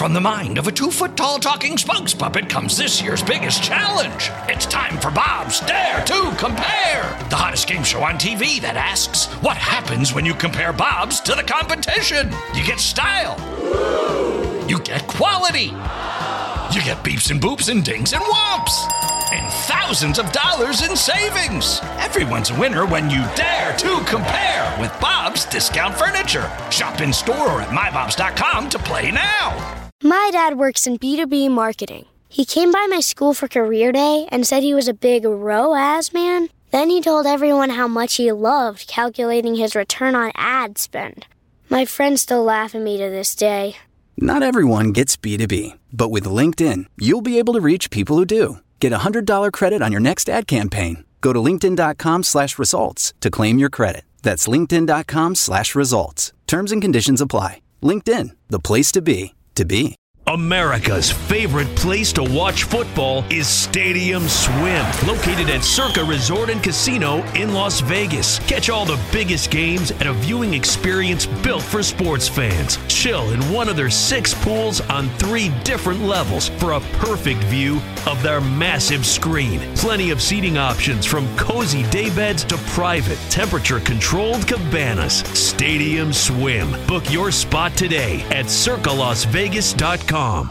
From the mind of a 2-foot-tall talking spokes puppet comes this year's biggest challenge. It's time for Bob's Dare to Compare, the hottest game show on TV that asks, what happens when you compare Bob's to the competition? You get style. You get quality. You get beeps and boops and dings and whomps. And thousands of dollars in savings. Everyone's a winner when you dare to compare with Bob's Discount Furniture. Shop in store or at mybobs.com to play now. My dad works in B2B marketing. He came by my school for career day and said he was a big ROAS man. Then he told everyone how much he loved calculating his return on ad spend. My friends still laugh at me to this day. Not everyone gets B2B, but with LinkedIn, you'll be able to reach people who do. Get a $100 credit on your next ad campaign. Go to linkedin.com/results to claim your credit. That's linkedin.com/results. Terms and conditions apply. LinkedIn, the place to be, to be. America's favorite place to watch football is Stadium Swim, located at Circa Resort and Casino in Las Vegas. Catch all the biggest games at a viewing experience built for sports fans. Chill in one of their 6 pools on 3 different levels for a perfect view of their massive screen. Plenty of seating options from cozy daybeds to private, temperature-controlled cabanas. Stadium Swim. Book your spot today at circalasvegas.com. On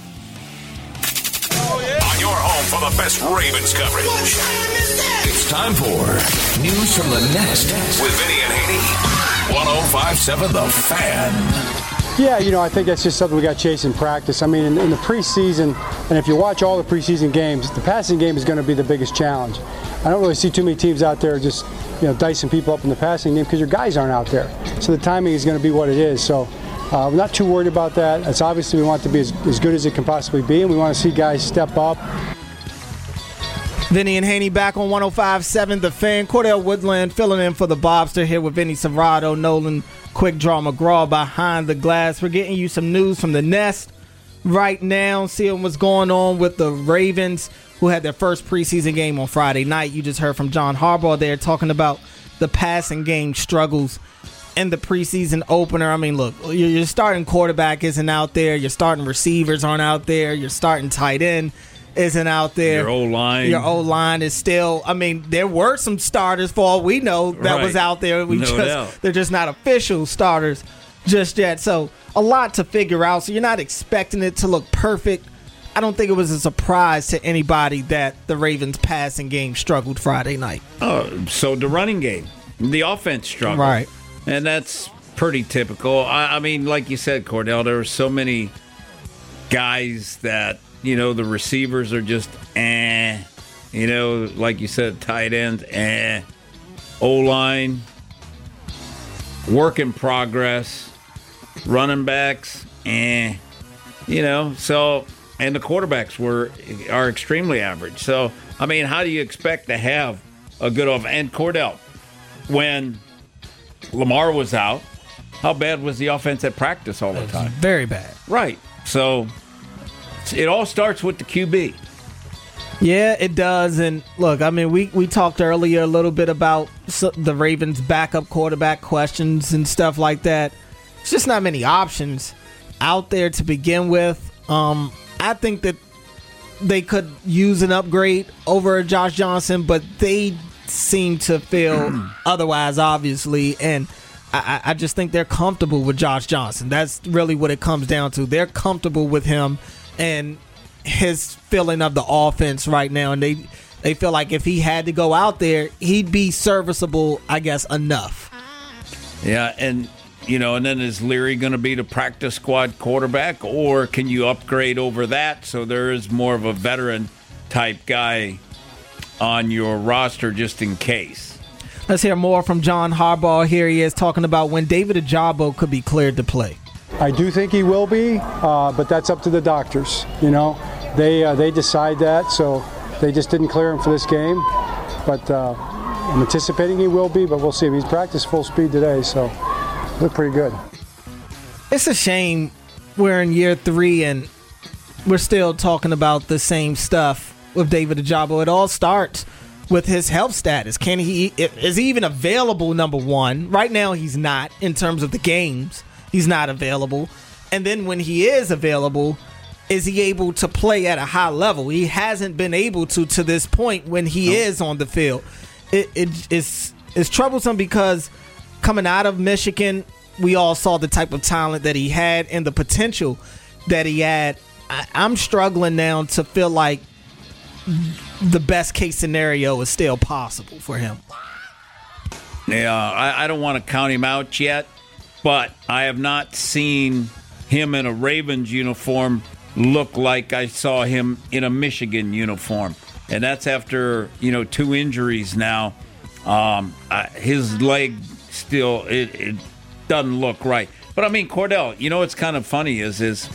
your home for the best Ravens coverage. It's time for News from the Nest with Vinny and Haney. 105.7 The Fan. Yeah, I think that's just something we got to chase in practice. I mean, in the preseason, and if you watch all the preseason games, the passing game is going to be the biggest challenge. I don't really see too many teams out there just, dicing people up in the passing game because your guys aren't out there. So the timing is going to be what it is. So we're not too worried about that. It's obviously we want it to be as good as it can possibly be, and we want to see guys step up. Vinny and Haney back on 105.7 The Fan. Cordell Woodland filling in for the Bobster here with Vinny Serrato, Nolan Quick Draw McGraw behind the glass. We're getting you some news from the Nest right now, seeing what's going on with the Ravens, who had their first preseason game on Friday night. You just heard from John Harbaugh there talking about the passing game struggles in the preseason opener. I mean, look, your starting quarterback isn't out there. Your starting receivers aren't out there. Your starting tight end isn't out there. Your O-line is still, there were some starters for all we know that was out there. They're just not official starters just yet. So a lot to figure out. So you're not expecting it to look perfect. I don't think it was a surprise to anybody that the Ravens passing game struggled Friday night. So the running game, the offense struggled. Right. And that's pretty typical. I mean, like you said, Cordell, there are so many guys that, the receivers are just, like you said, tight ends, O-line, work in progress, running backs, so, and the quarterbacks are extremely average. So, how do you expect to have a good offense? And Cordell, when Lamar was out, how bad was the offense at practice all the time? Very bad. Right. So it all starts with the QB. Yeah, it does. And look, we talked earlier a little bit about the Ravens' backup quarterback questions and stuff like that. It's just not many options out there to begin with. I think that they could use an upgrade over Josh Johnson, but they seem to feel otherwise, obviously, and I just think they're comfortable with Josh Johnson. That's really what it comes down to. They're comfortable with him and his feeling of the offense right now, and they feel like if he had to go out there, he'd be serviceable, I guess, enough. Yeah, and and then is Leary going to be the practice squad quarterback, or can you upgrade over that so there is more of a veteran type guy on your roster just in case? Let's hear more from John Harbaugh. Here he is talking about when David Ojabo could be cleared to play. I do think he will be, but that's up to the doctors. They decide that, so they just didn't clear him for this game. But I'm anticipating he will be, but we'll see. He's practiced full speed today, so look pretty good. It's a shame we're in year 3 and we're still talking about the same stuff with David Ojabo. It all starts with his health status. Is he even available, number one? Right now he's not in terms of the games. He's not available. And then when he is available, is he able to play at a high level? He hasn't been able to this point when he is on the field. It's troublesome because coming out of Michigan, we all saw the type of talent that he had and the potential that he had. I'm struggling now to feel like the best case scenario is still possible for him. Yeah, I don't want to count him out yet, but I have not seen him in a Ravens uniform look like I saw him in a Michigan uniform. And that's after, 2 injuries now. His leg still, it doesn't look right. But, Cordell, what's kind of funny is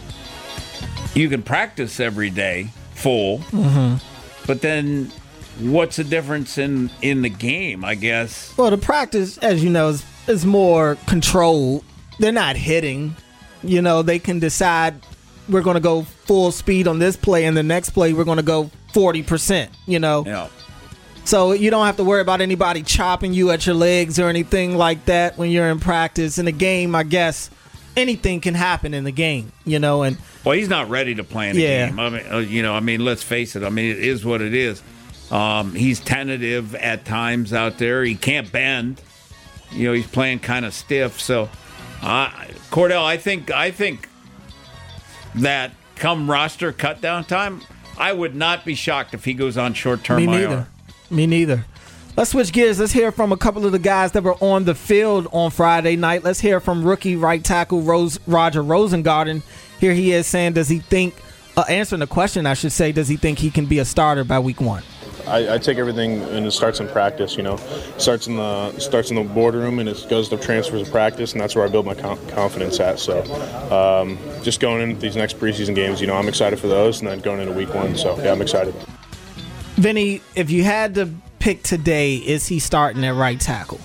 you can practice every day full, but then what's the difference in the game, I guess? Well, the practice, as you know, is more controlled. They're not hitting. They can decide we're going to go full speed on this play, and the next play we're going to go 40%, Yeah. So you don't have to worry about anybody chopping you at your legs or anything like that when you're in practice. In the game, I guess anything can happen in the game, and well, he's not ready to play in the game. Let's face it. It is what it is. He's tentative at times out there. He can't bend. He's playing kind of stiff. So, Cordell, I think that come roster cut down time, I would not be shocked if he goes on short-term IR. Me neither. Let's switch gears. Let's hear from a couple of the guys that were on the field on Friday night. Let's hear from rookie right tackle Roger Rosengarten. Here he is saying, does he think, answering the question, I should say, does he think he can be a starter by week 1? I take everything and it starts in practice, starts in the boardroom and it goes to transfers of practice, and that's where I build my confidence at. So just going into these next preseason games, I'm excited for those, and then going into week 1. So yeah, I'm excited. Vinny, if you had to pick today, is he starting at right tackle?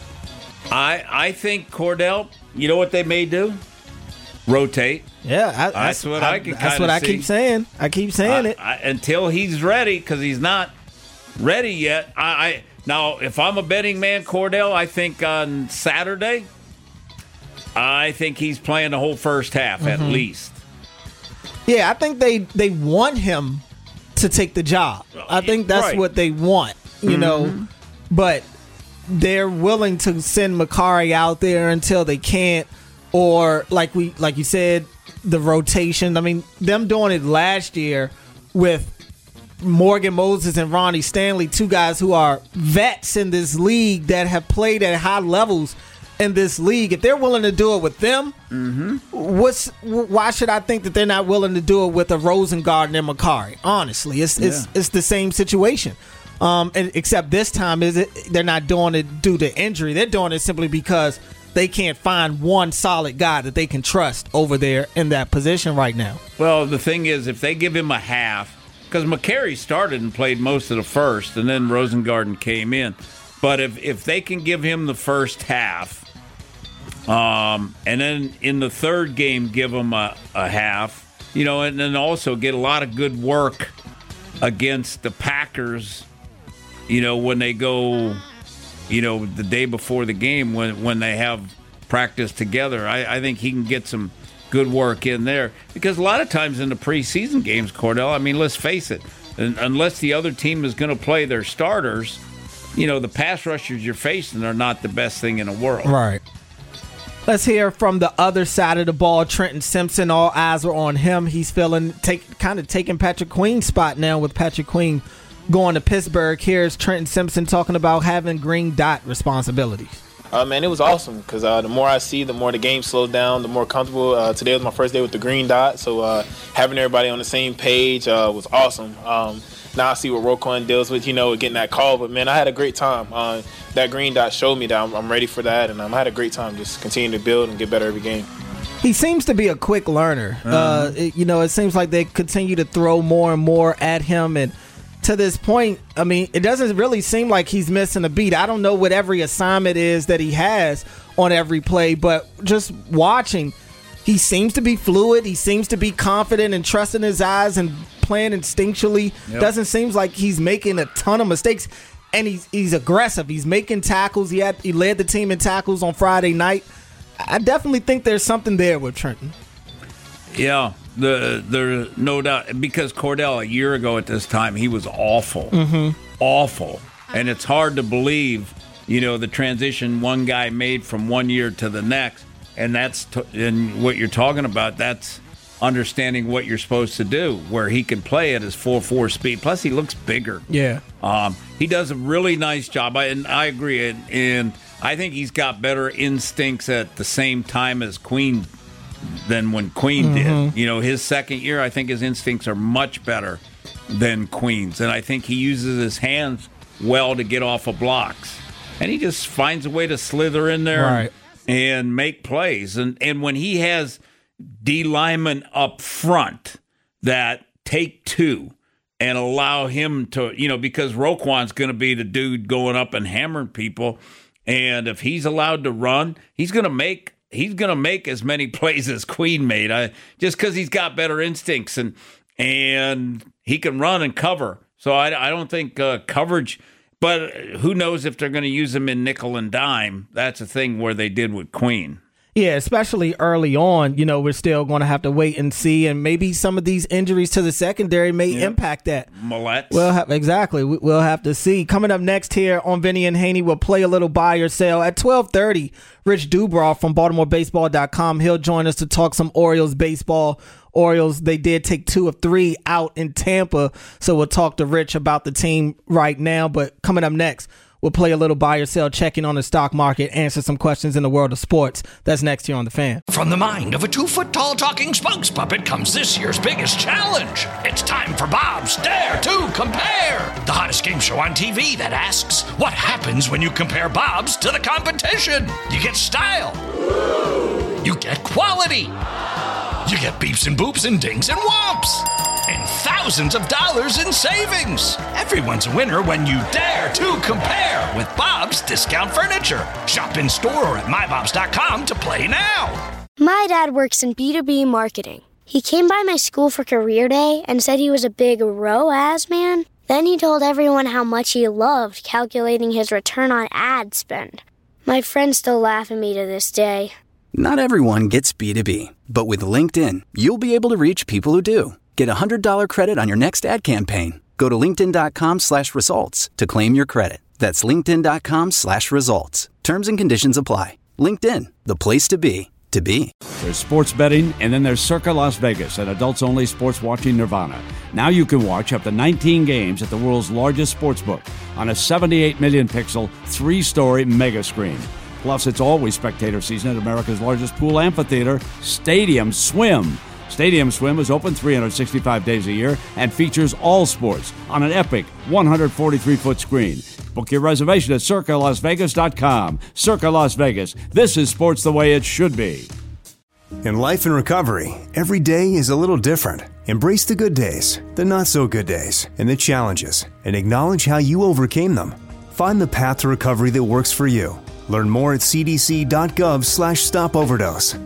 I think Cordell, you know what they may do? Rotate. Yeah, that's what I can kind of see. That's what I keep saying. I keep saying it. Until he's ready, because he's not ready yet. Now, if I'm a betting man, Cordell, I think on Saturday, I think he's playing the whole first half at least. Yeah, I think they want him to take the job. I think that's right. what they want, but they're willing to send Makari out there until they can't, or like you said, the rotation. Them doing it last year with Morgan Moses and Ronnie Stanley, 2 guys who are vets in this league that have played at high levels in this league. If they're willing to do it with them, why should I think that they're not willing to do it with a Rosengarten and Makari? Honestly, it's the same situation. Except this time they're not doing it due to injury. They're doing it simply because they can't find one solid guy that they can trust over there in that position right now. Well, the thing is, if they give him a half, because McCary started and played most of the first, and then Rosengarten came in. But if they can give him the first half, and then in the third game give him a half, and then also get a lot of good work against the Packers, when they go, the day before the game when they have practice together. I think he can get some good work in there, because a lot of times in the preseason games, Cordell, let's face it, unless the other team is going to play their starters, the pass rushers you're facing are not the best thing in the world. Right. Let's hear from the other side of the ball. Trenton Simpson, all eyes are on him. He's taking Patrick Queen's spot now, with Patrick Queen going to Pittsburgh. Here's Trenton Simpson talking about having green dot responsibilities. Man, it was awesome, because the more I see, the more the game slowed down, the more comfortable. Today was my first day with the green dot, so having everybody on the same page was awesome. Now I see what Roquan deals with, getting that call. But, man, I had a great time. That green dot showed me that I'm ready for that, and I had a great time just continuing to build and get better every game. He seems to be a quick learner. It seems like they continue to throw more and more at him, and to this point, it doesn't really seem like he's missing a beat. I don't know what every assignment is that he has on every play, but just watching, he seems to be fluid. He seems to be confident and trusting his eyes and playing instinctually. Yep. Doesn't seem like he's making a ton of mistakes, and he's aggressive. He's making tackles. He led the team in tackles on Friday night. I definitely think there's something there with Trenton. Yeah, there's no doubt. Because Cordell, a year ago at this time, he was awful. Awful. And it's hard to believe, the transition one guy made from one year to the next. And and what you're talking about, that's understanding what you're supposed to do, where he can play at his 4.4 speed. Plus, he looks bigger. Yeah. He does a really nice job. And I agree. And I think he's got better instincts at the same time as Queen than when Queen did. His second year, I think his instincts are much better than Queen's. And I think he uses his hands well to get off of blocks. And he just finds a way to slither in there and make plays. And when he has D linemen up front that take two and allow him to, because Roquan's going to be the dude going up and hammering people. And if he's allowed to run, he's going to make as many plays as Queen made, just because he's got better instincts and he can run and cover. So I don't think coverage, but who knows if they're going to use him in nickel and dime. That's a thing where they did with Queen. Yeah, especially early on, we're still going to have to wait and see, and maybe some of these injuries to the secondary may impact that. Mallette. We'll have to see. Coming up next here on Vinny and Haney, we'll play a little buy or sell. At 12:30, Rich Dubrow from BaltimoreBaseball.com, he'll join us to talk some Orioles baseball. Orioles, they did take 2 of 3 out in Tampa, so we'll talk to Rich about the team right now. But coming up next, we'll play a little buy or sell, checking on the stock market, answer some questions in the world of sports. That's next here on The Fan. From the mind of a 2-foot-tall talking spokes puppet comes this year's biggest challenge. It's time for Bob's Dare to Compare, the hottest game show on TV that asks, what happens when you compare Bob's to the competition? You get style. You get quality. You get beeps and boops and dings and whomps. And thousands of dollars in savings. Everyone's a winner when you dare to compare with Bob's Discount Furniture. Shop in store or at mybobs.com to play now. My dad works in B2B marketing. He came by my school for career day and said he was a big ROAS man. Then he told everyone how much he loved calculating his return on ad spend. My friends still laugh at me to this day. Not everyone gets B2B, but with LinkedIn, you'll be able to reach people who do. Get a $100 credit on your next ad campaign. Go to linkedin.com/results to claim your credit. That's linkedin.com/results. Terms and conditions apply. LinkedIn, the place to be, to be. There's sports betting, and then there's Circa Las Vegas, an adults-only sports watching nirvana. Now you can watch up to 19 games at the world's largest sportsbook on a 78 million pixel, 3-story mega screen. Plus, it's always spectator season at America's largest pool amphitheater, Stadium Swim. Stadium Swim is open 365 days a year and features all sports on an epic 143-foot screen. Book your reservation at CircaLasVegas.com. Circa Las Vegas. This is sports the way it should be. In life and recovery, every day is a little different. Embrace the good days, the not-so-good days, and the challenges, and acknowledge how you overcame them. Find the path to recovery that works for you. Learn more at cdc.gov/stopoverdose.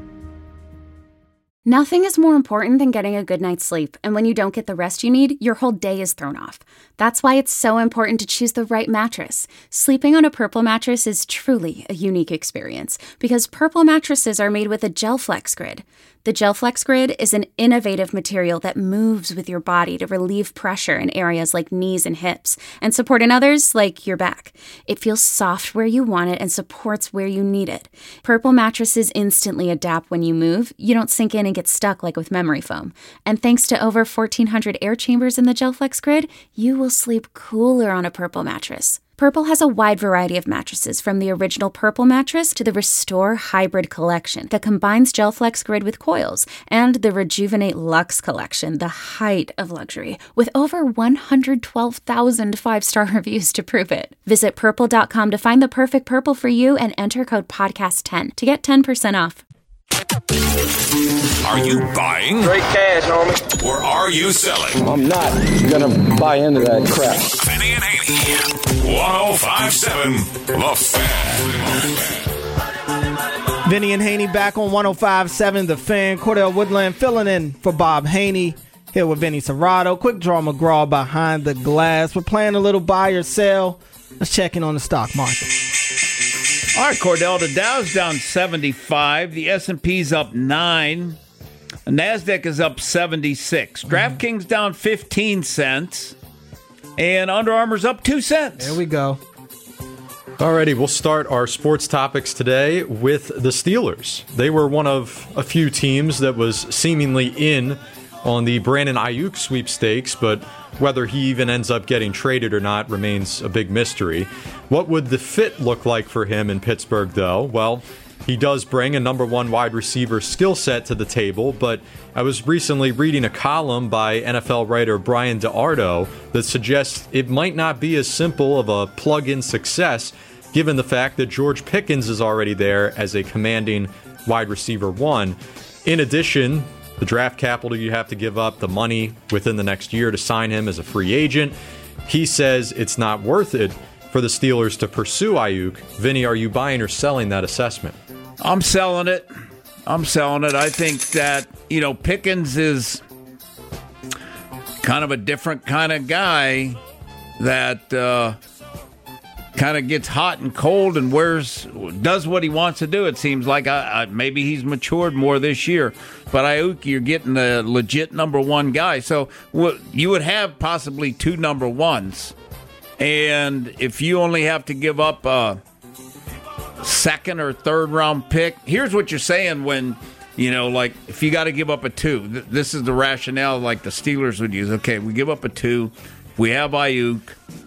Nothing is more important than getting a good night's sleep, and when you don't get the rest you need, your whole day is thrown off. That's why it's so important to choose the right mattress. Sleeping on a Purple mattress is truly a unique experience because Purple mattresses are made with a GelFlex Grid. The GelFlex Grid is an innovative material that moves with your body to relieve pressure in areas like knees and hips and support in others like your back. It feels soft where you want it and supports where you need it. Purple mattresses instantly adapt when you move. You don't sink in and get stuck like with memory foam. And thanks to over 1,400 air chambers in the GelFlex Grid, you will sleep cooler on a Purple mattress. Purple has a wide variety of mattresses, from the original Purple mattress to the Restore Hybrid collection that combines GelFlex Grid with coils, and the Rejuvenate Luxe collection, the height of luxury, with over 112,000 5-star reviews to prove it. Visit Purple.com to find the perfect Purple for you and enter code podcast10 to get 10% off. Are you buying? Straight cash, homie. Or are you selling? I'm not gonna buy into that crap. Vinny and Haney, 105.7 The Fan. Vinny and Haney back on 105.7 The Fan. Cordell Woodland filling in for Bob Haney. Here with Vinny Serrato. Quick Draw McGraw behind the glass. We're playing a little buy or sell. Let's check in on the stock market. All right, Cordell, the Dow's down 75. The S&P's up 9. NASDAQ is up 76. DraftKings down 15 cents. And Under Armour's up 2 cents. There we go. Alrighty, we'll start our sports topics today with the Steelers. They were one of a few teams that was seemingly in on the Brandon Ayuk sweepstakes, but whether he even ends up getting traded or not remains a big mystery. What would the fit look like for him in Pittsburgh, though? Well, he does bring a number one wide receiver skill set to the table, but I was recently reading a column by NFL writer Brian DeArdo that suggests it might not be as simple of a plug-in success given the fact that George Pickens is already there as a commanding wide receiver one. In addition, the draft capital you have to give up, the money within the next year to sign him as a free agent, he says it's not worth it for the Steelers to pursue Ayuk. Vinny, are you buying or selling that assessment? I'm selling it. I think that, Pickens is kind of a different kind of guy that kind of gets hot and cold and does what he wants to do. It seems like maybe he's matured more this year. But Ayuk, you're getting a legit number one guy. So you would have possibly two number ones. And if you only have to give up a second or third round pick, here's what you're saying when, if you got to give up a two. This is the rationale like the Steelers would use. Okay, we give up a two. We have Ayuk,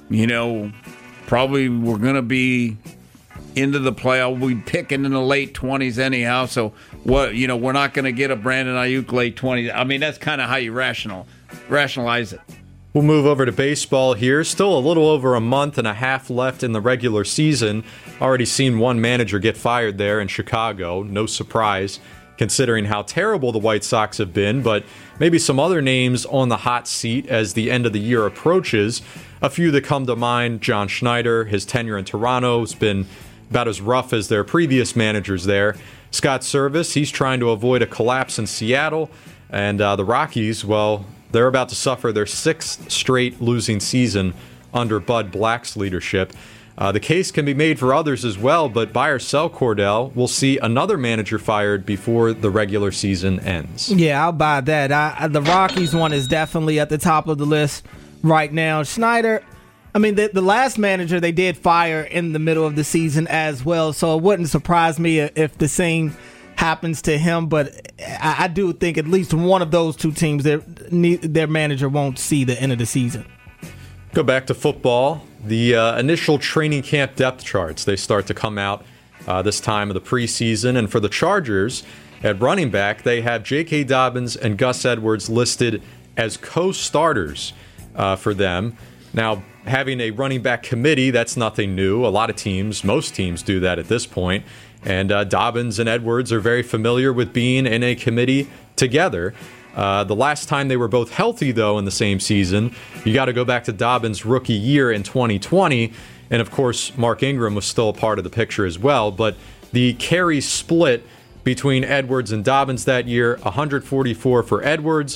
probably we're going to be into the playoff. We'll be picking in the late 20s anyhow. So, we're not going to get a Brandon Ayuk late 20s. I mean, that's kind of how you rationalize it. We'll move over to baseball here. Still a little over a month and a half left in the regular season. Already seen one manager get fired there in Chicago. No surprise, considering how terrible the White Sox have been, but maybe some other names on the hot seat as the end of the year approaches. A few that come to mind: John Schneider. His tenure in Toronto has been about as rough as their previous managers there. Scott Servais, he's trying to avoid a collapse in Seattle. And the Rockies, well, they're about to suffer their sixth straight losing season under Bud Black's leadership. The case can be made for others as well, but buy or sell, Cordell, we'll see another manager fired before the regular season ends. Yeah, I'll buy that. The Rockies one is definitely at the top of the list right now. Schneider, I mean, the last manager they did fire in the middle of the season as well, so it wouldn't surprise me if the same happens to him, but I do think at least one of those two teams, their manager won't see the end of the season. Go back to football. The initial training camp depth charts, they start to come out this time of the preseason, and for the Chargers, at running back, they have J.K. Dobbins and Gus Edwards listed as co-starters for them. Now, having a running back committee, that's nothing new. A lot of teams, most teams do that at this point. And Dobbins and Edwards are very familiar with being in a committee together. The last time they were both healthy, though, in the same season, you got to go back to Dobbins' rookie year in 2020. And, of course, Mark Ingram was still a part of the picture as well. But the carry split between Edwards and Dobbins that year, 144 for Edwards,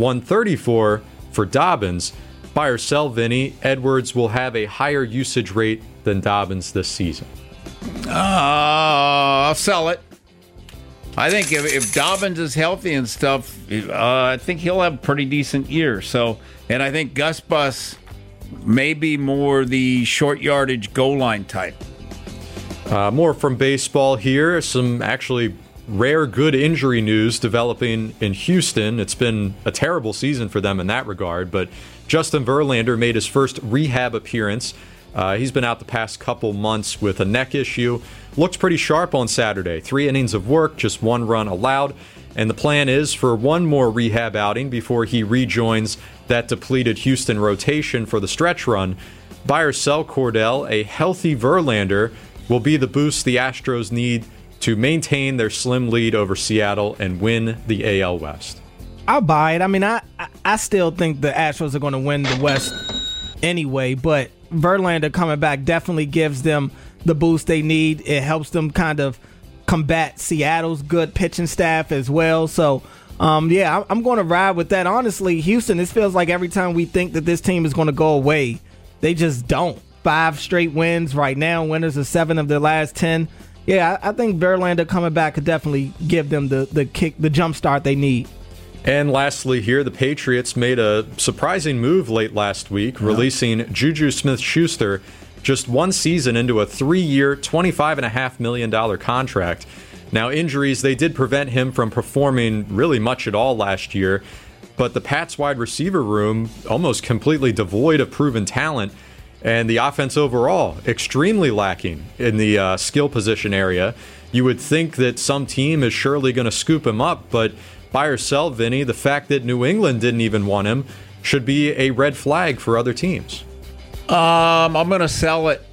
134 for Dobbins. Buy or sell, Vinny, Edwards will have a higher usage rate than Dobbins this season. I'll sell it. I think if Dobbins is healthy and stuff, I think he'll have a pretty decent year. So, and I think Gus Bus may be more the short yardage goal line type. More from baseball here. Some actually rare good injury news developing in Houston. It's been a terrible season for them in that regard, but Justin Verlander made his first rehab appearance. He's been out the past couple months with a neck issue. Looked pretty sharp on Saturday. 3 innings of work, just 1 run allowed. And the plan is for one more rehab outing before he rejoins that depleted Houston rotation for the stretch run. Buy or sell, Cordell, a healthy Verlander will be the boost the Astros need to maintain their slim lead over Seattle and win the AL West. I'll buy it. I mean, I still think the Astros are going to win the West anyway, but Verlander coming back definitely gives them the boost they need. It helps them kind of combat Seattle's good pitching staff as well. So, yeah, I'm going to ride with that. Honestly, Houston, this feels like every time we think that this team is going to go away, they just don't. 5 straight wins right now. Winners of 7 of their last 10. Yeah, I think Verlander coming back could definitely give them the kick, the jump start they need. And lastly here, the Patriots made a surprising move late last week, releasing Juju Smith-Schuster just one season into a 3-year, $25.5 million contract. Now, injuries, they did prevent him from performing really much at all last year, but the Pats wide receiver room almost completely devoid of proven talent, and the offense overall extremely lacking in the skill position area. You would think that some team is surely going to scoop him up, but buy or sell, Vinny, the fact that New England didn't even want him should be a red flag for other teams. I'm going to sell it.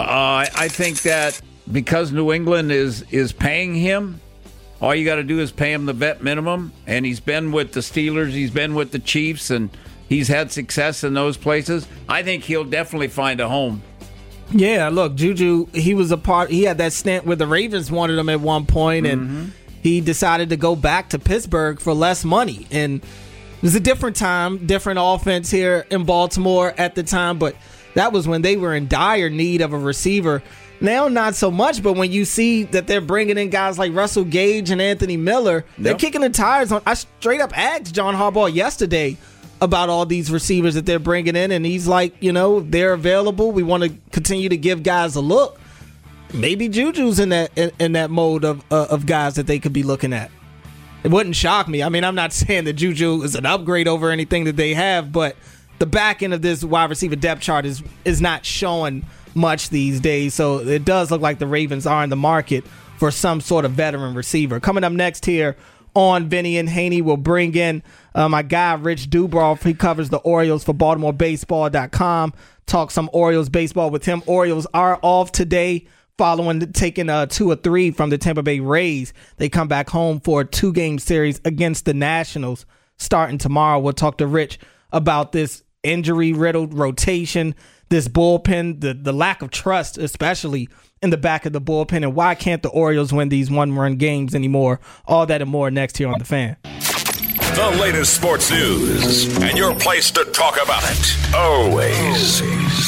I think that because New England is paying him, all you got to do is pay him the vet minimum, and he's been with the Steelers, he's been with the Chiefs, and he's had success in those places. I think he'll definitely find a home. Yeah, look, Juju, he had that stint where the Ravens wanted him at one point, and he decided to go back to Pittsburgh for less money. And it was a different time, different offense here in Baltimore at the time, but that was when they were in dire need of a receiver. Now, not so much, but when you see that they're bringing in guys like Russell Gage and Anthony Miller, they're kicking the tires on. I straight up asked John Harbaugh yesterday about all these receivers that they're bringing in, and he's like, they're available. We want to continue to give guys a look. Maybe Juju's in that mode of guys that they could be looking at. It wouldn't shock me. I mean, I'm not saying that Juju is an upgrade over anything that they have, but the back end of this wide receiver depth chart is not showing much these days. So it does look like the Ravens are in the market for some sort of veteran receiver. Coming up next here on Vinny and Haney, we'll bring in my guy Rich Dubroff. He covers the Orioles for BaltimoreBaseball.com. Talk some Orioles baseball with him. Orioles are off today following taking 2 or 3 from the Tampa Bay Rays. They come back home for a 2-game series against the Nationals starting tomorrow. We'll talk to Rich about this injury-riddled rotation, this bullpen, the lack of trust, especially in the back of the bullpen, and why can't the Orioles win these one-run games anymore? All that and more next here on The Fan. The latest sports news and your place to talk about it. Always.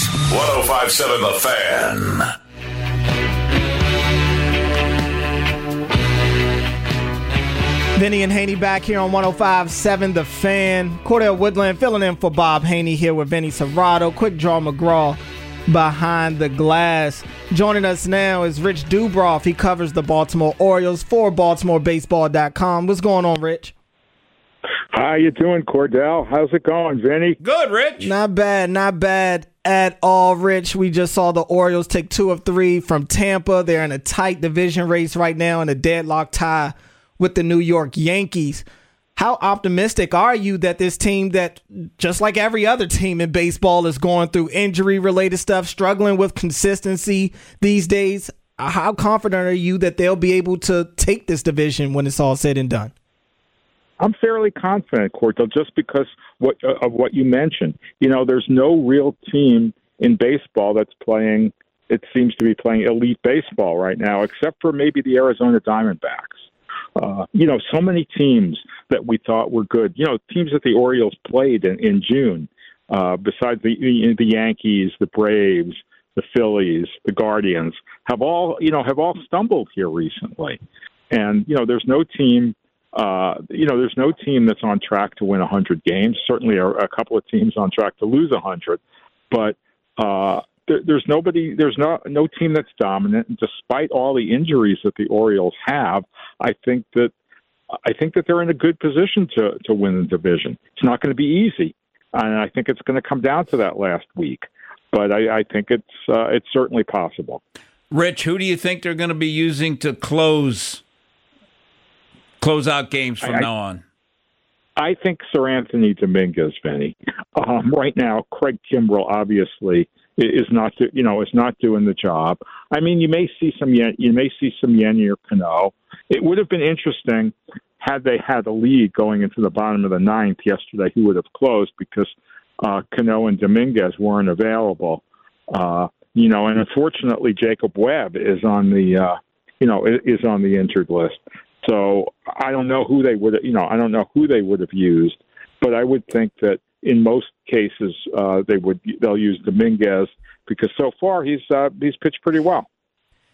105.7 The Fan. Vinny and Haney back here on 105.7 The Fan. Cordell Woodland filling in for Bob Haney here with Vinny Serrato. Quick Draw McGraw behind the glass. Joining us now is Rich Dubroff. He covers the Baltimore Orioles for BaltimoreBaseball.com. What's going on, Rich? How you doing, Cordell? How's it going, Vinny? Good, Rich. Not bad at all, Rich. We just saw the Orioles take 2 of 3 from Tampa. They're in a tight division race right now in a deadlock tie with the New York Yankees. How optimistic are you that this team that, just like every other team in baseball, is going through injury-related stuff, struggling with consistency these days? How confident are you that they'll be able to take this division when it's all said and done? I'm fairly confident, Cordell, just because of what you mentioned. There's no real team in baseball that's playing, it seems to be playing elite baseball right now, except for maybe the Arizona Diamondbacks. So many teams that we thought were good, teams that the Orioles played in June, besides the Yankees, the Braves, the Phillies, the Guardians, have all stumbled here recently. And, there's no team, there's no team that's on track to win 100 games. Certainly a couple of teams on track to lose 100, but, there's no team that's dominant. And despite all the injuries that the Orioles have, I think that they're in a good position to win the division. It's not going to be easy, and I think it's going to come down to that last week. But I think it's certainly possible. Rich, who do you think they're going to be using to close out games from now on? I think Sir Anthony Dominguez, Vinny. Right now, Craig Kimbrell obviously is not doing the job. I mean, you may see some Yennier Cano. It would have been interesting had they had a lead going into the bottom of the 9th yesterday. Who would have closed because Cano and Dominguez weren't available. And unfortunately, Jacob Webb is on the injured list. So I don't know who they would have used, but I would think that in most cases they'll use Dominguez because so far he's pitched pretty well.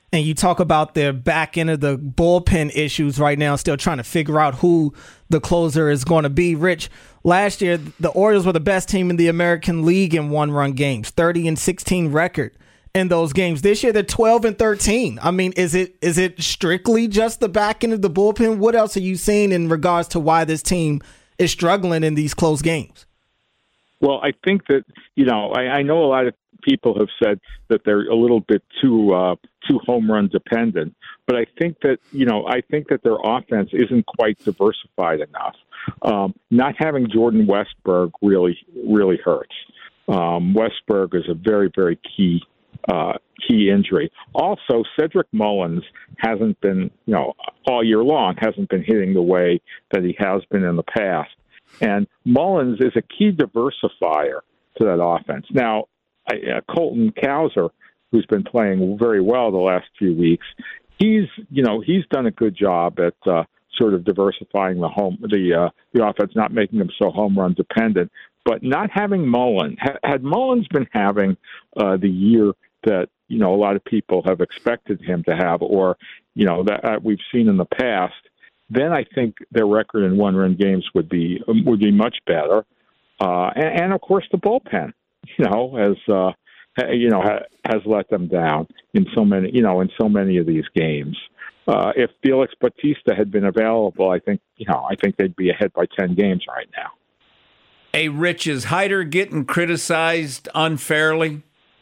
and you talk about their back end of the bullpen issues right now, still trying to figure out who the closer is going to be. Rich, last year, the Orioles were the best team in the American League in one-run games, 30-16 record in those games. This year, they're 12-13. I mean, is it strictly just the back end of the bullpen? What else are you seeing in regards to why this team is struggling in these close games? Well, I think that, I know a lot of people have said that they're a little bit too home run dependent, but I think that their offense isn't quite diversified enough. Not having Jordan Westburg really hurts. Westburg is a very, very key injury. Also, Cedric Mullins hasn't been, all year long, hasn't been hitting the way that he has been in the past. And Mullins is a key diversifier to that offense. Now, Colton Cowser, who's been playing very well the last few weeks, he's done a good job at sort of diversifying the offense, not making them so home run dependent. But not having Mullins, had Mullins been having the year that a lot of people have expected him to have, or that we've seen in the past, then I think their record in one-run games would be much better. And of course the bullpen, has let them down in so many of these games. If Felix Bautista had been available, I think they'd be ahead by 10 games right now. Hey, Rich, is Hyder getting criticized unfairly?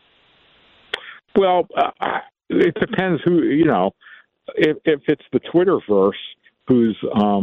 Well, it depends who, if it's the Twitterverse who's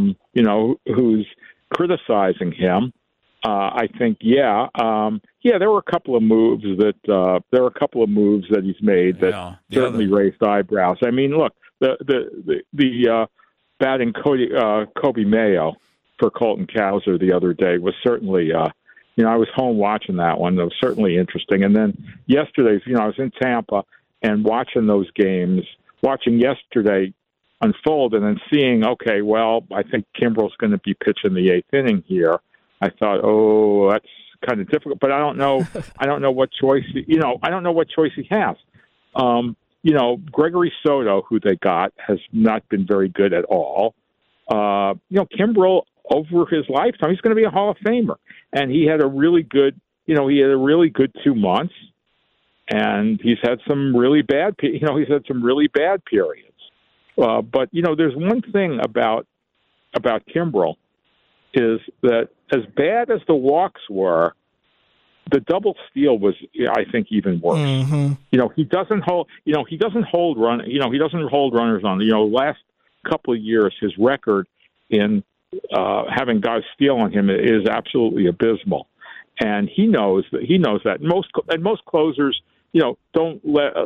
criticizing him. I think, there were a couple of moves that he's made that certainly raised eyebrows. I mean, look, the batting Kobe Mayo for Colton Cowser the other day was certainly, I was home watching that one. It was certainly interesting. And then yesterday, I was in Tampa and watching those games, watching yesterday unfold, and then seeing, okay, well, I think Kimbrel's going to be pitching the eighth inning here. I thought, that's kind of difficult, but I don't know. I don't know what choice. I don't know what choice he has. Gregory Soto, who they got, has not been very good at all. Kimbrel, over his lifetime, he's going to be a Hall of Famer, and he had a really good. He had a really good 2 months, and he's had some really bad. He's had some really bad periods. But there's one thing about Kimbrel is that as bad as the walks were, the double steal was, I think, even worse. Mm-hmm. He doesn't hold. He doesn't hold run. He doesn't hold runners on. Last couple of years, his record in having guys steal on him is absolutely abysmal, and he knows that. He knows that. Most closers, don't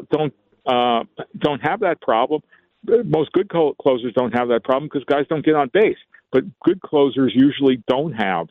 have that problem. Most good closers don't have that problem because guys don't get on base. But good closers usually don't have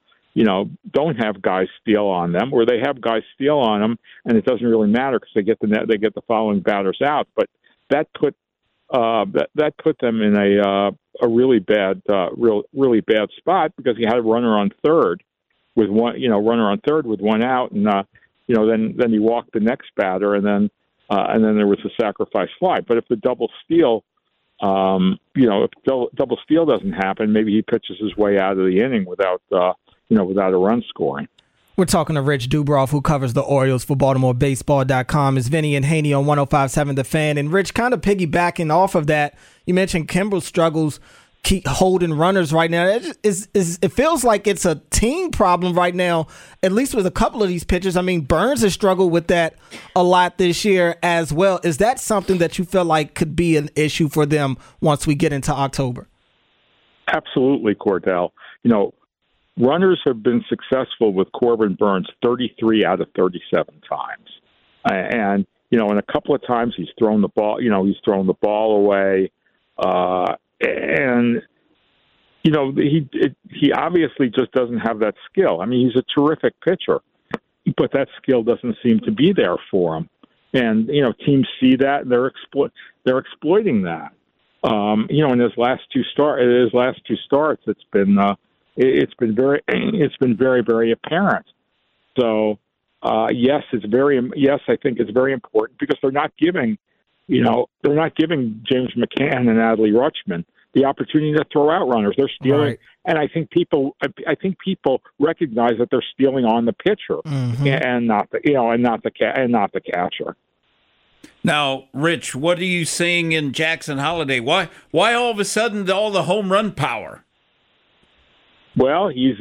guys steal on them, or they have guys steal on them, and it doesn't really matter because they get the following batters out. But that put them in a really bad spot because he had a runner on third with one out, and then he walked the next batter, and then there was a sacrifice fly. But if the double steal, if double steal doesn't happen, maybe he pitches his way out of the inning without a run scoring. We're talking to Rich Dubroff, who covers the Orioles for BaltimoreBaseball.com. It's Vinny and Haney on 105.7 The Fan. And Rich, kind of piggybacking off of that, you mentioned Kimbrel struggles keep holding runners right now. It feels like it's a team problem right now, at least with a couple of these pitchers. I mean, Burns has struggled with that a lot this year as well. Is that something that you feel like could be an issue for them once we get into October? Absolutely, Cordell. Runners have been successful with Corbin Burns 33 out of 37 times. And, in a couple of times he's thrown the ball, away. And, he obviously just doesn't have that skill. I mean, he's a terrific pitcher, but that skill doesn't seem to be there for him. And, teams see that, and they're exploiting that. In his last two starts, it's been very, very apparent. So, I think it's very important because they're not giving they're not giving James McCann and Adley Rutschman the opportunity to throw out runners. They're stealing, right. And I think people recognize that they're stealing on the pitcher and not the catcher. Now, Rich, what are you seeing in Jackson Holliday? Why all of a sudden all the home run power? Well, he's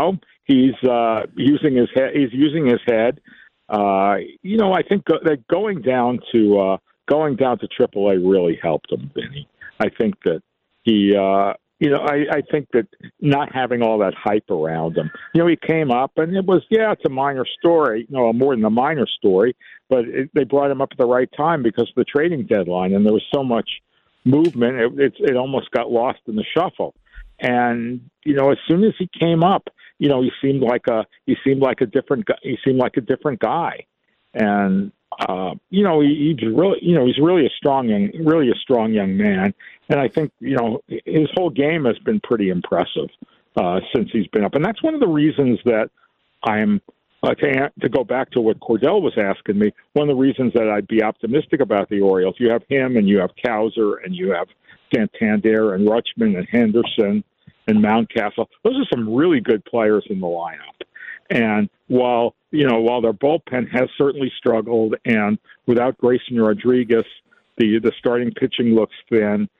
using his head. He's using his head. I think that going down to AAA really helped him, Vinny. I think that he, I think that not having all that hype around him. He came up and it's a minor story, more than a minor story, but they brought him up at the right time because of the trading deadline, and there was so much movement, it almost got lost in the shuffle. And as soon as he came up, he seemed like a different guy, and he's really a strong young man, and I think his whole game has been pretty impressive since he's been up, and that's one of the reasons that I'm to go back to what Cordell was asking me. One of the reasons that I'd be optimistic about the Orioles, you have him, and you have Cowser, and you have Santander, and Rutschman, and Henderson, and Mountcastle. Those are some really good players in the lineup. And while their bullpen has certainly struggled, and without Grayson Rodriguez, the starting pitching looks thin.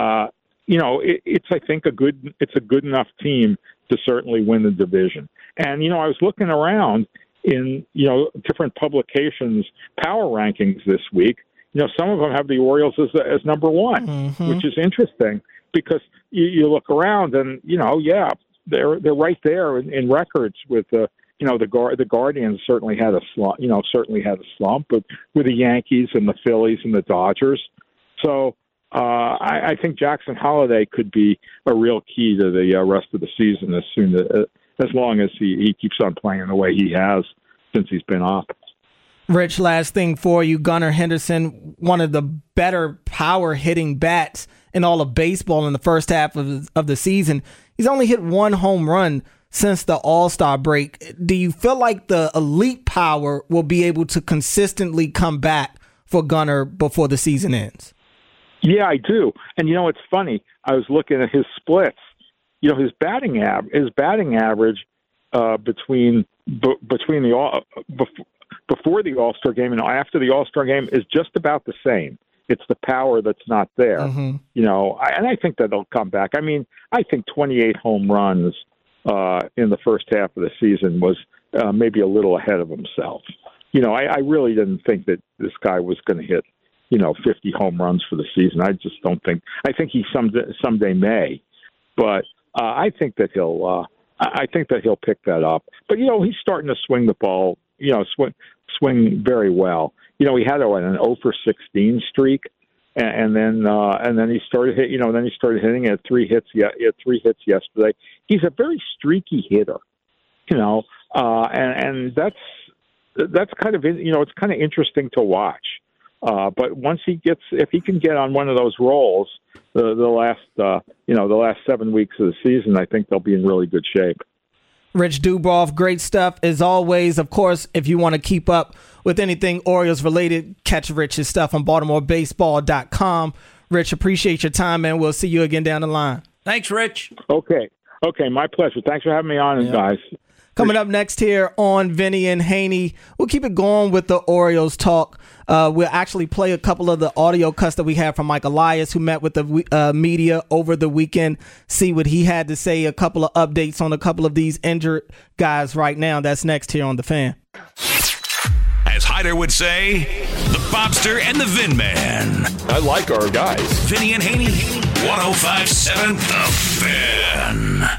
It's I think a good enough team to certainly win the division. And I was looking around in different publications' power rankings this week. Some of them have the Orioles as number one, which is interesting because you look around and they're right there in records with the Guardians certainly had a slump, but with the Yankees and the Phillies and the Dodgers. So I think Jackson Holliday could be a real key to the rest of the season as long as he keeps on playing the way he has since he's been up. Rich, last thing for you. Gunnar Henderson, one of the better power hitting bats in all of baseball in the first half of the season. He's only hit one home run since the All-Star break. Do you feel like the elite power will be able to consistently come back for Gunnar before the season ends? Yeah, I do. And it's funny. I was looking at his splits. His batting average before the All-Star game and after the All-Star game is just about the same. It's the power that's not there. And I think that they'll come back. I mean, I think 28 home runs in the first half of the season was maybe a little ahead of himself. I really didn't think that this guy was going to hit 50 home runs for the season. I just don't think. I think he someday may, but I think that he'll pick that up. But he's starting to swing the ball. Swing very well. He had an 0 for 16 streak, and then he started hitting at 3 hits. He had 3 hits yesterday. He's a very streaky hitter, and that's kind of it's kind of interesting to watch. But if he can get on one of those rolls, the last 7 weeks of the season, I think they'll be in really good shape. Rich Dubroff, great stuff as always. Of course, if you want to keep up with anything Orioles related, catch Rich's stuff on BaltimoreBaseball.com. Rich, appreciate your time, man. We'll see you again down the line. Thanks, Rich. Okay, my pleasure. Thanks for having me on, guys. Coming up next here on Vinny and Haney, we'll keep it going with the Orioles talk. We'll actually play a couple of the audio cuts that we have from Mike Elias, who met with the media over the weekend, see what he had to say, a couple of updates on a couple of these injured guys right now. That's next here on The Fan. As Hyder would say, the Bobster and the Vin Man. I like our guys. Vinny and Haney, 105.7 The Fan.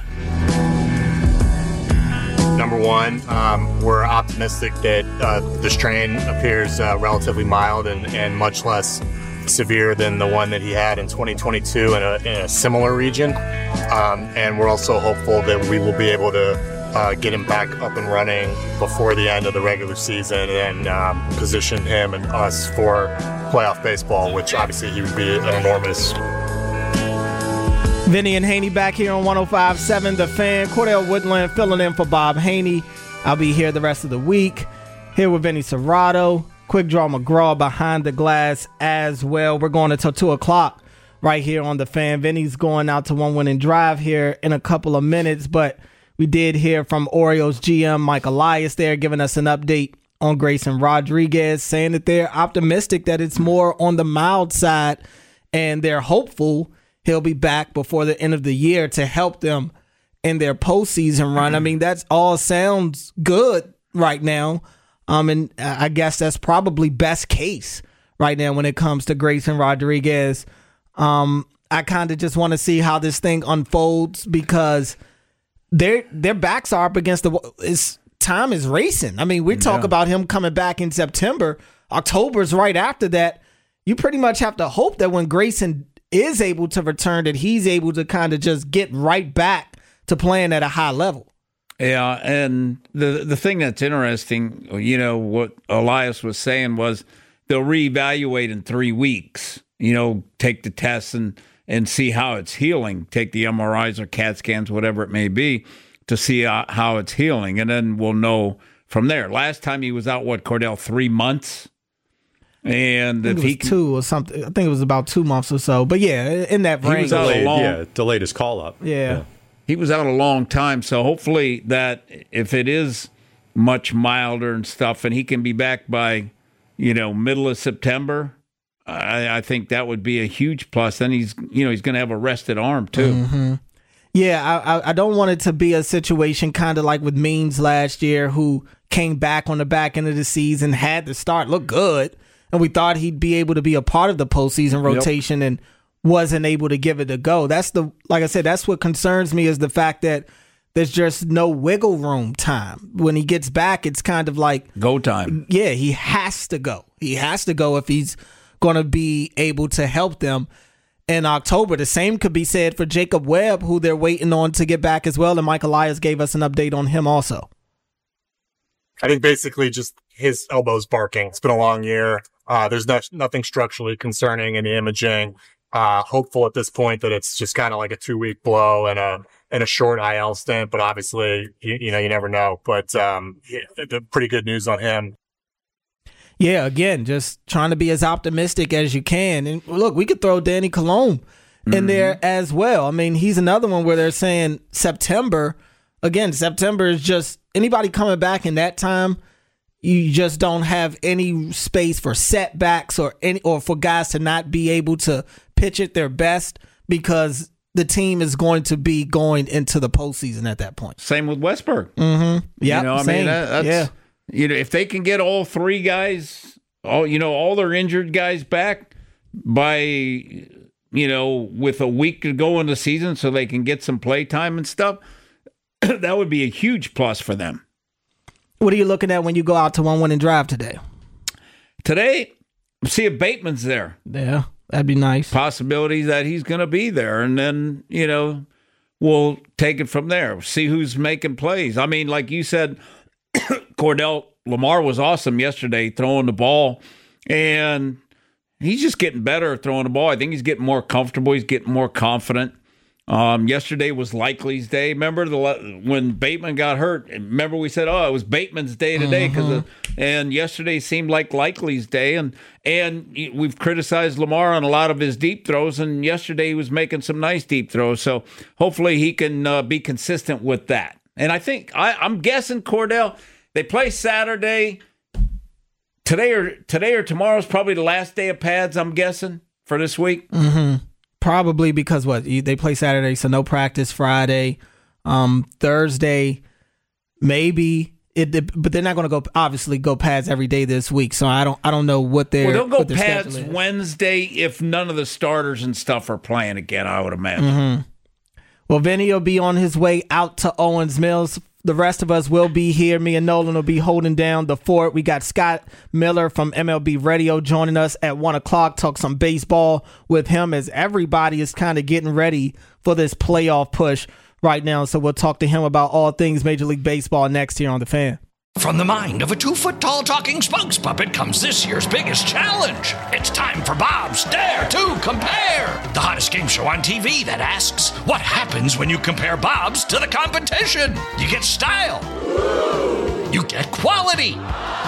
Number one, we're optimistic that the strain appears relatively mild and much less severe than the one that he had in 2022 in a similar region. And we're also hopeful that we will be able to get him back up and running before the end of the regular season and position him and us for playoff baseball, which obviously he would be an enormous. Vinny and Haney back here on 105.7 The Fan. Cordell Woodland filling in for Bob Haney. I'll be here the rest of the week. Here with Vinny Serrato. Quick Draw McGraw behind the glass as well. We're going until 2 o'clock right here on The Fan. Vinny's going out to One Winning Drive here in a couple of minutes, but we did hear from Orioles GM Mike Elias there giving us an update on Grayson Rodriguez, saying that they're optimistic that it's more on the mild side and they're hopeful he'll be back before the end of the year to help them in their postseason run. I mean, that's all sounds good right now. And I guess that's probably best case right now when it comes to Grayson Rodriguez. I kind of just want to see how this thing unfolds because their backs are up against time is racing. I mean, we talk about him coming back in September. October's right after that. You pretty much have to hope that when Grayson is able to return, that he's able to kind of just get right back to playing at a high level. Yeah, and the thing that's interesting, what Elias was saying was they'll reevaluate in 3 weeks, take the tests and see how it's healing, take the MRIs or CAT scans, whatever it may be, to see how it's healing, and then we'll know from there. Last time he was out, Cordell, 3 months? And I think it was 2 or something. I think it was about 2 months or so. But yeah, in that range. Delayed his call up. Yeah. He was out a long time. So hopefully that if it is much milder and stuff and he can be back by, middle of September, I think that would be a huge plus. Then he's going to have a rested arm too. Mm-hmm. Yeah, I don't want it to be a situation kind of like with Means last year, who came back on the back end of the season, had to start, look good, and we thought he'd be able to be a part of the postseason rotation and wasn't able to give it a go. Like I said, that's what concerns me, is the fact that there's just no wiggle room time. When he gets back, it's kind of like go time. Yeah, he has to go. He has to go if he's going to be able to help them in October. The same could be said for Jacob Webb, who they're waiting on to get back as well. And Mike Elias gave us an update on him also. I think basically just his elbow's barking. It's been a long year. There's nothing structurally concerning in the imaging. Hopeful at this point that it's just kind of like a 2-week blow and a short IL stint, but obviously, you never know. But pretty good news on him. Yeah, again, just trying to be as optimistic as you can. And look, we could throw Danny Colon in there as well. I mean, he's another one where they're saying September. Again, September is just anybody coming back in that time. You just don't have any space for setbacks or for guys to not be able to pitch at their best, because the team is going to be going into the postseason at that point. Same with Westberg. Mm-hmm. Yeah, that's if they can get all 3 guys, all their injured guys back by, with a week to go in the season, so they can get some play time and stuff, that would be a huge plus for them. What are you looking at when you go out to One Winning Drive today? Today, see if Bateman's there. Yeah, that'd be nice. Possibilities that he's going to be there, and then, we'll take it from there. See who's making plays. I mean, like you said, Cordell Lamar was awesome yesterday throwing the ball, and he's just getting better at throwing the ball. I think he's getting more comfortable. He's getting more confident. Yesterday was Likely's day. Remember when Bateman got hurt? Remember we said, it was Bateman's day today, and yesterday seemed like Likely's day. And we've criticized Lamar on a lot of his deep throws, and yesterday he was making some nice deep throws. So hopefully he can be consistent with that. And I think I'm guessing, Cordell, they play Saturday. Today or tomorrow is probably the last day of pads, I'm guessing, for this week. Mm-hmm. Probably because they play Saturday, so no practice Friday. Thursday, maybe but they're not going to go pads every day this week. So I don't know what they'll go pads Wednesday if none of the starters and stuff are playing again, I would imagine. Mm-hmm. Well, Vinny will be on his way out to Owens Mills. The rest of us will be here. Me and Nolan will be holding down the fort. We got Scott Miller from MLB Radio joining us at 1 o'clock. Talk some baseball with him as everybody is kind of getting ready for this playoff push right now. So we'll talk to him about all things Major League Baseball next here on The Fan. From the mind of a 2-foot-tall talking spokes puppet comes this year's biggest challenge. It's time for Bob's Dare to Compare, the hottest game show on TV that asks, what happens when you compare Bob's to the competition? You get style. You get quality.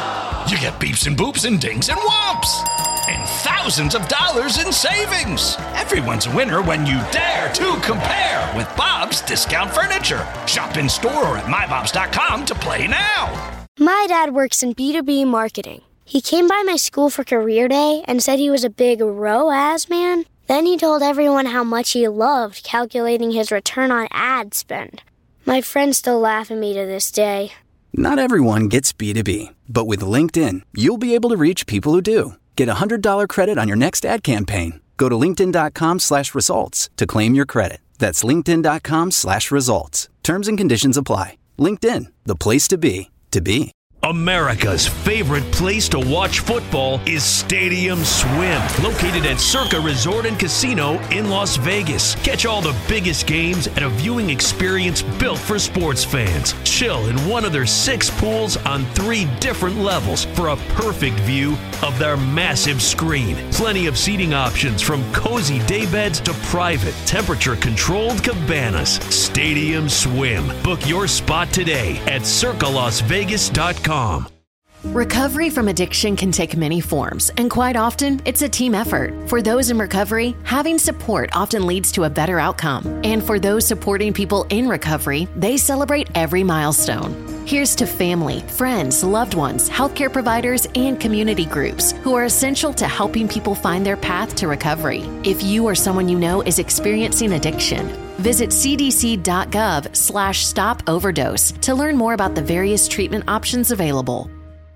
You get beeps and boops and dings and whomps. And thousands of dollars in savings. Everyone's a winner when you dare to compare with Bob's Discount Furniture. Shop in store or at mybobs.com to play now. My dad works in B2B marketing. He came by my school for career day and said he was a big ROAS man. Then he told everyone how much he loved calculating his return on ad spend. My friends still laugh at me to this day. Not everyone gets B2B, but with LinkedIn, you'll be able to reach people who do. Get a $100 credit on your next ad campaign. Go to linkedin.com/results to claim your credit. That's linkedin.com/results. Terms and conditions apply. LinkedIn, the place to be, to be. America's favorite place to watch football is Stadium Swim, located at Circa Resort and Casino in Las Vegas. Catch all the biggest games at a viewing experience built for sports fans. Chill in one of their 6 pools on 3 different levels for a perfect view of their massive screen. Plenty of seating options from cozy daybeds to private, temperature-controlled cabanas. Stadium Swim. Book your spot today at circalasvegas.com. Recovery from addiction can take many forms, and quite often, it's a team effort. For those in recovery, having support often leads to a better outcome. And for those supporting people in recovery, they celebrate every milestone. Here's to family, friends, loved ones, healthcare providers, and community groups who are essential to helping people find their path to recovery. If you or someone you know is experiencing addiction, visit cdc.gov/stop overdose to learn more about the various treatment options available.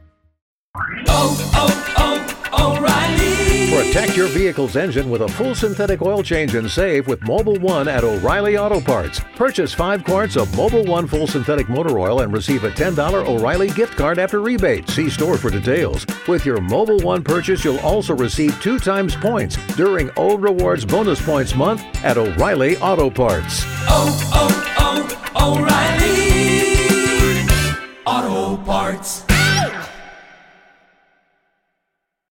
O'Reilly. Protect your vehicle's engine with a full synthetic oil change and save with Mobil 1 at O'Reilly Auto Parts. Purchase 5 quarts of Mobil 1 full synthetic motor oil and receive a $10 O'Reilly gift card after rebate. See store for details. With your Mobil 1 purchase, you'll also receive 2 times points during O Rewards Bonus Points Month at O'Reilly Auto Parts. O'Reilly Auto Parts.